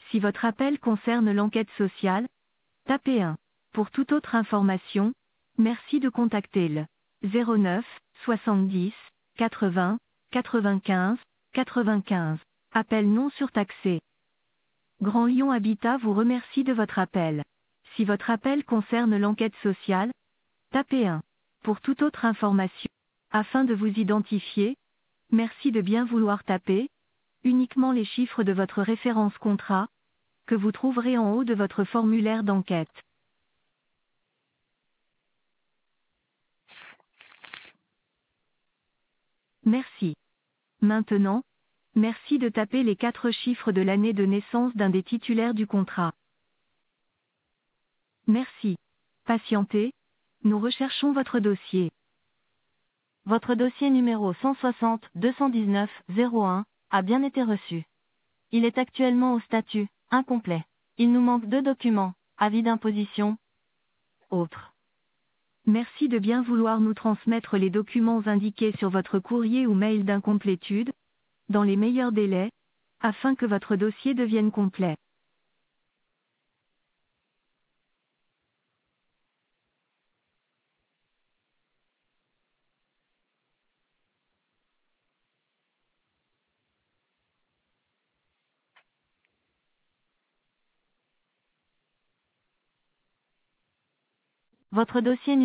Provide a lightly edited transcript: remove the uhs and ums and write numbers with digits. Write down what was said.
Si votre appel concerne l'enquête sociale, tapez 1. Pour toute autre information, merci de contacter le 09 70 80 95 95. Appel non surtaxé. Grand Lyon Habitat vous remercie de votre appel. Si votre appel concerne l'enquête sociale, tapez 1. Pour toute autre information, afin de vous identifier, merci de bien vouloir taper uniquement les chiffres de votre référence contrat, que vous trouverez en haut de votre formulaire d'enquête. Merci. Maintenant, merci de taper les 4 chiffres de l'année de naissance d'un des titulaires du contrat. Merci. Patientez, nous recherchons votre dossier. Votre dossier numéro 160-219-01 a bien été reçu. Il est actuellement au statut incomplet. Il nous manque 2 documents, avis d'imposition, autres. Merci de bien vouloir nous transmettre les documents indiqués sur votre courrier ou mail d'incomplétude, dans les meilleurs délais, afin que votre dossier devienne complet. Votre dossier